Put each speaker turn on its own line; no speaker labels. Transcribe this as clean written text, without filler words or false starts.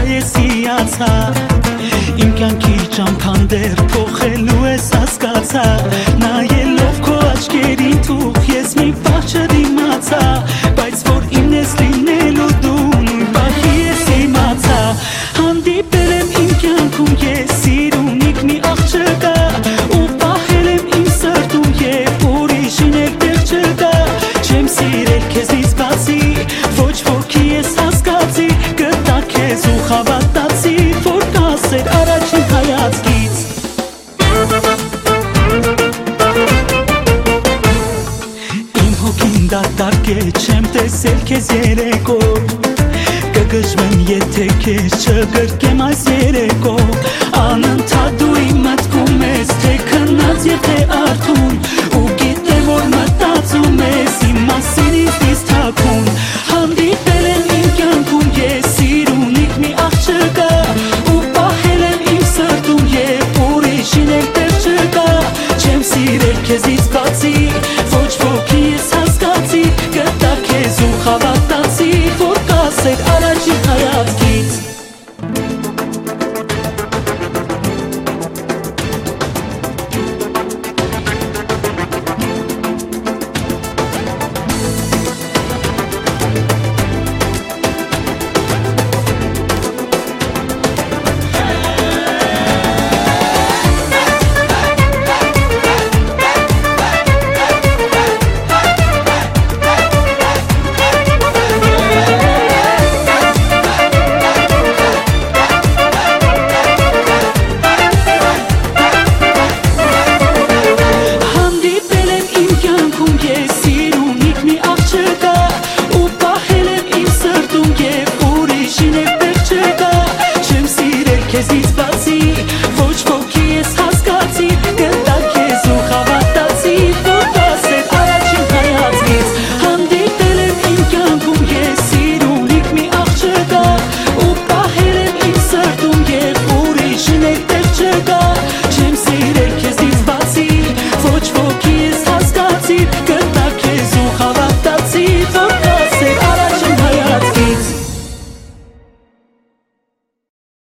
ես իացա Իմ կյանքի ճամփան դեռ փոխելու ես հասկացա Նայելով քո աչքերին թուղ ես մի պահ չդիմացա Բայց որ իմն ես լինելու դու նույն պահի ես իմացա Հանդիպել եմ իմ կյանքում ես սիրունիկ մի աղջկա Ու պահել եմ իմ սրտում և ուրիշին էլ տեղ չկա Չեմ սիրել քեզից բացի ոչ ոքի ես հասկացի Գտա քեզ ու հավատացի որ կասեր առաջին հայացքից Իմ հոգին դատարկ է չեմ տեսել քեզ երեկո Կգժվեմ եթե քեզ չգրկեմ այս երեկո Անընդհատ դու իմ մտքում ես թե քնած և թե արթուն Ու գիտեմ որ մտածում ես իմ մասին ինձնից թաքուն Հանդիպել եմ իմ կյանքում ես սիրունիկ մի աղջկա Ու պահել եմ իմ սրտում և ուրիշին էլ տեղ չկա Չեմ սիրել քեզից բացի ոչ ոքի ես հասկացի Գտա քեզ ու հավատացի որ կասեր առաջին հայացքից Cause he's